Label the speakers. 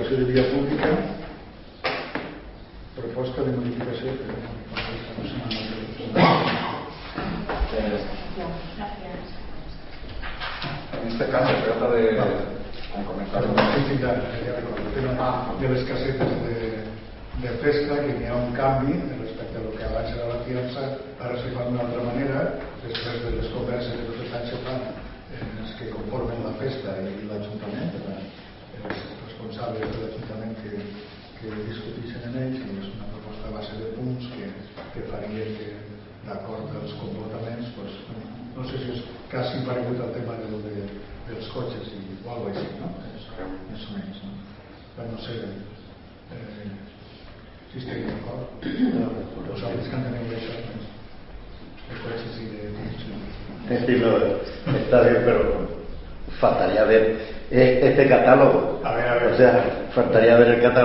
Speaker 1: circulació de via pública, proposta de modificació que no se m'ha
Speaker 2: En este caso se trata de comentar
Speaker 1: de les casetes de pesca, que n'hi ha un canvi respecte a lo que abans era la fiança, ara se fa d'una altra manera, després de les converses que tots els anys se fan els que conformen la festa i l'Ajuntament, els responsables de l'Ajuntament que discuteixen en ells, i és una proposta a base de punts que faria que, d'acord als comportaments, pues, no sé si és quasi paregut al tema dels cotxes o alguna cosa així, no? Més o menys, no? Però no sé si estic d'acord. Vosaltres que enteneu això, de cotxes i de punts.
Speaker 3: Está bien, pero faltaría ver este catálogo.
Speaker 1: A ver.
Speaker 3: O sea, faltaría ver el catálogo.